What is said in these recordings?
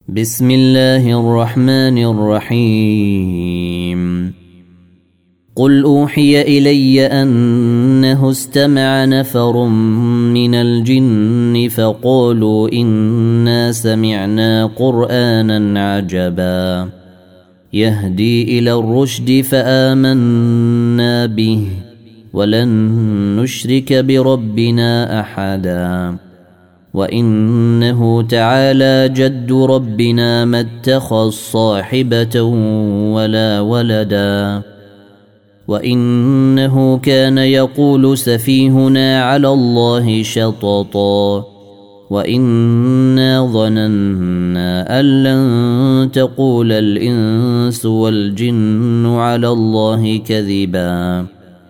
بسم الله الرحمن الرحيم قل أوحي إلي أنه استمع نفر من الجن فقالوا إنا سمعنا قرآنا عجبا يهدي إلى الرشد فآمنا به ولن نشرك بربنا أحدا وإنه تعالى جد ربنا ما اتخذ صاحبة ولا ولدا وإنه كان يقول سفيهنا على الله شططا وإنا ظننا أن لن تقول الإنس والجن على الله كذبا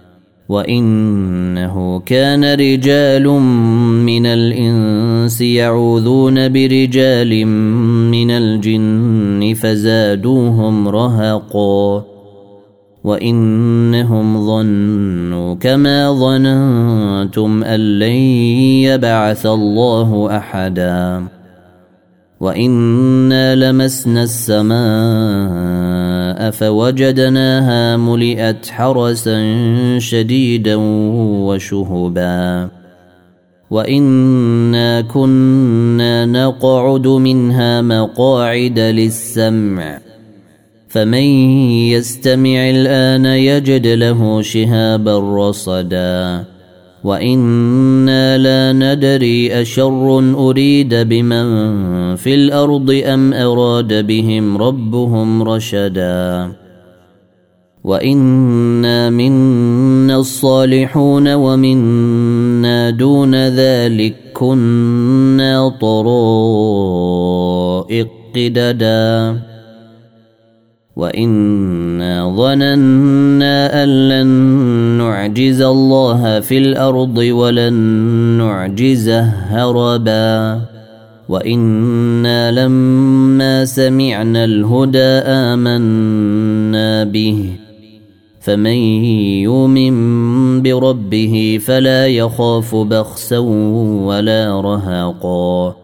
وإنه كان رجال من الإنس يعوذون برجال من الجن فزادوهم رهقا وإنهم ظنوا كما ظننتم أن لن يبعث الله أحدا وإنا لمسنا السماء فوجدناها ملئت حرسا شديدا وشهبا وإنا كنا نقعد منها مقاعد للسمع فمن يستمع الآن يجد له شهابا رصدا وإنا لا ندري أشر أريد بمن في الأرض أم أراد بهم ربهم رشدا وإنا منا الصالحون ومنا دون ذلك كنا طرائق قددا وإنا ظننا أن لن نعجز الله في الأرض ولن نعجزه هربا وإنا لما سمعنا الهدى آمنا به فمن يؤمن بربه فلا يخاف بخسا ولا رهقا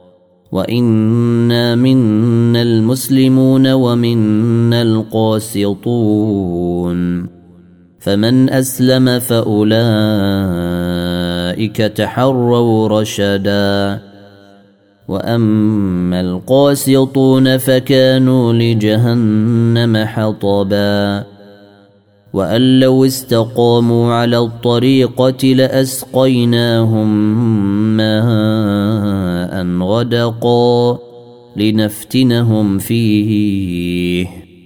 وإنا منا المسلمون ومنا القاسطون فمن أسلم فأولئك تحروا رشدا وأما القاسطون فكانوا لجهنم حطبا وأن لو استقاموا على الطريقة لأسقيناهم ماء غدقا لنفتنهم فيه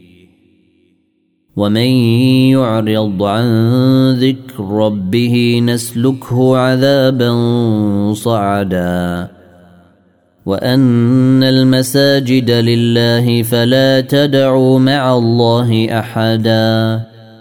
ومن يعرض عن ذكر ربه نسلكه عذابا صعدا وأن المساجد لله فلا تدعوا مع الله أحدا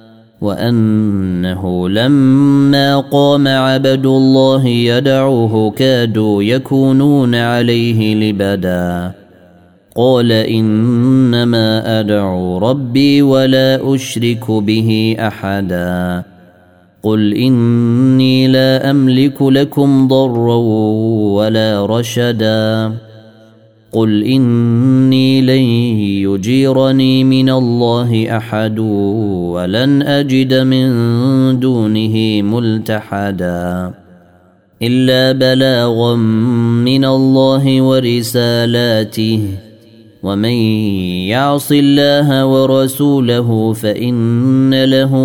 وأنه لما قام عبد الله يدعوه كادوا يكونون عليه لبدا قال إنما أدعو ربي ولا أشرك به أحدا قل إني لا أملك لكم ضرا ولا رشدا قل إني لن يجيرني من الله أحد ولن أجد من دونه ملتحدا إلا بلاغا من الله ورسالاته ومن يعص الله ورسوله فإن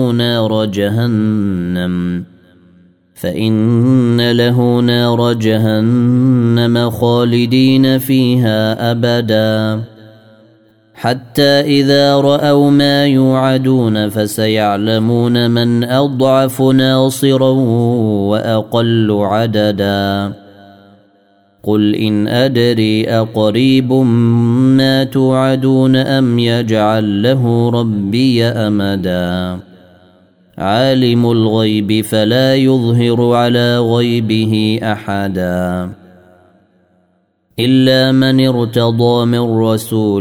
له نار جهنم خالدين فيها أبدا حتى إذا رأوا ما يوعدون فسيعلمون من أضعف ناصرا وأقل عددا قل إن أدري أقريب ما توعدون أم يجعل له ربي أمدا عالم الغيب فلا يظهر على غيبه أحدا إلا من ارتضى من رسول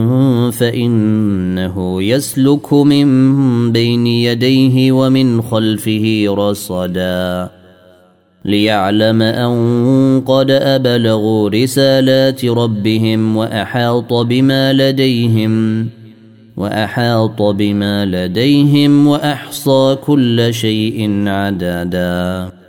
فإنه يسلك من بين يديه ومن خلفه رصدا ليعلم أن قد أبلغوا رسالات ربهم وأحاط بما لديهم وأحصى كل شيء عددا.